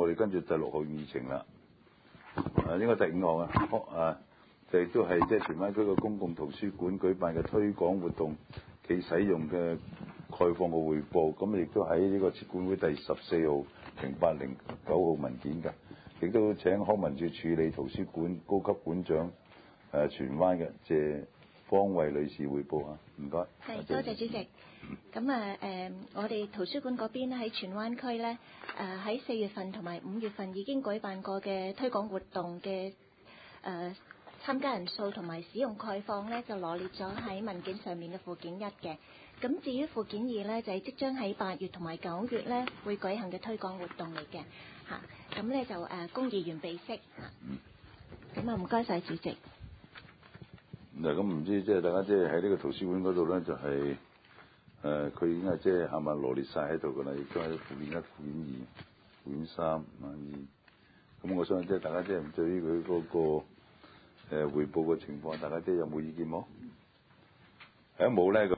我哋跟住第6項議程啦。應該第5項啊，就亦都係即係荃灣區個公共圖書館舉辦嘅推廣活動其使用嘅概況嘅匯報。咁亦都喺呢個設管會第14號、08、09號文件㗎。亦都請康文署處理圖書館高級館長荃灣嘅謝方慧女士匯報啊，唔該。 係，多謝主席。咁我哋圖書館嗰邊喺荃灣區咧，喺4月份同埋5月份已經舉辦過嘅推廣活動嘅參加人數同埋使用概況咧，就羅列咗喺文件上面嘅附件1嘅。咁至於附件2咧，就係即將喺8月同埋9月咧會舉行嘅推廣活動嚟嘅嚇。咁咧就供議員備悉嚇。咁唔該晒主席。 嗱，咁唔知即係大家即係喺呢個圖書館嗰度咧，就係佢已經係即係係咪羅列晒喺度㗎啦？亦都喺附件1、附件2、附件3咁我相信即係大家即係對於佢嗰個匯報嘅情況，大家即係有冇意見冇？冇咧